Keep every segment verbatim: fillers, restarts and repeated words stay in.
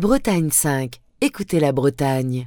Bretagne cinq, écoutez la Bretagne.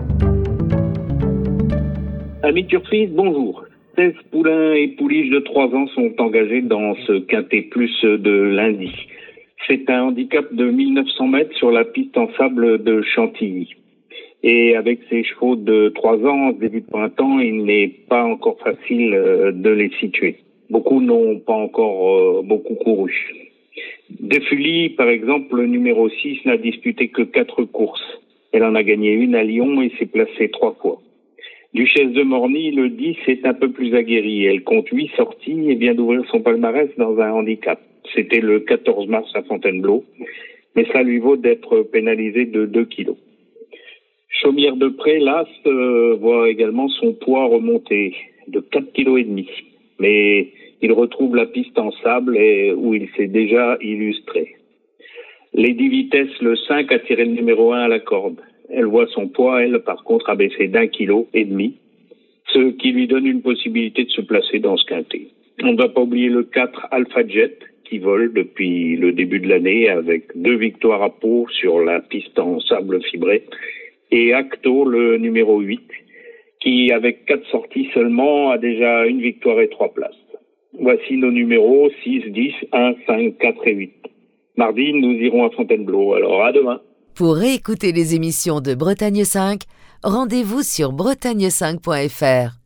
Amis turfistes, bonjour. seize poulains et pouliches de trois ans sont engagés dans ce Quintet Plus de lundi. C'est un handicap de mille neuf cents mètres sur la piste en sable de Chantilly. Et avec ces chevaux de trois ans, début de printemps, il n'est pas encore facile de les situer. Beaucoup n'ont pas encore euh, beaucoup couru. Defuli, par exemple, le numéro six, n'a disputé que quatre courses. Elle en a gagné une à Lyon et s'est placée trois fois. Duchesse de Morny, le dix, est un peu plus aguerrie. Elle compte huit sorties et vient d'ouvrir son palmarès dans un handicap. C'était le quatorze mars à Fontainebleau, mais ça lui vaut d'être pénalisée de deux kilos. Chaumière de Pré, l'As, euh, voit également son poids remonter de quatre kilos et demi. Mais il retrouve la piste en sable et où il s'est déjà illustré. Lady Vitesse, le cinq, a tiré le numéro un à la corde. Elle voit son poids, elle, par contre, abaisser d'un kilo et demi, ce qui lui donne une possibilité de se placer dans ce quintet. On ne va pas oublier le quatre, Alpha Jet, qui vole depuis le début de l'année avec deux victoires à Pau sur la piste en sable fibré, et Acto, le numéro huit, qui, avec quatre sorties seulement, a déjà une victoire et trois places. Voici nos numéros six, dix, un, cinq, quatre et huit. Mardi, nous irons à Fontainebleau. Alors, à demain. Pour réécouter les émissions de Bretagne cinq, rendez-vous sur bretagne cinq point f r.